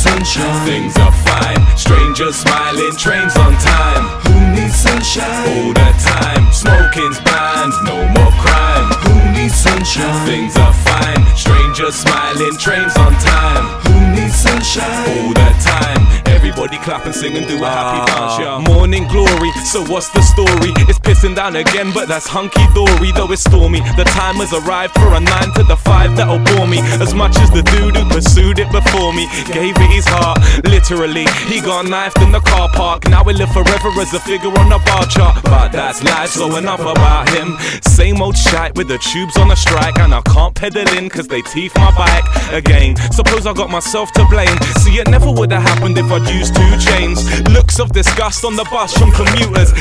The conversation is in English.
sunshine? Things are fine, strangers smiling, trains on time. Who needs sunshine? All the time, smoking's banned, no more crime. Who needs sunshine? Things are fine, strangers smiling, trains on time. Who needs sunshine? All the time, everybody clap and sing and do a happy dance, yeah. Morning glory, so what's the story? It's pissing down again, but that's hunky-dory. Though it's stormy, the time has arrived for a 9 to the 5 that'll bore me. As much as the dude who pursued it before me gave it his heart, literally. He got knifed in the car park, now he'll live forever as a figure on the bar chart. But that's life, so enough about him. Same old shite with the tubes on a strike, and I can't pedal in cause they teeth my bike again. Suppose I got myself to blame. See, it never would have happened if I'd used 2 chains. Looks of disgust on the bus from commuters.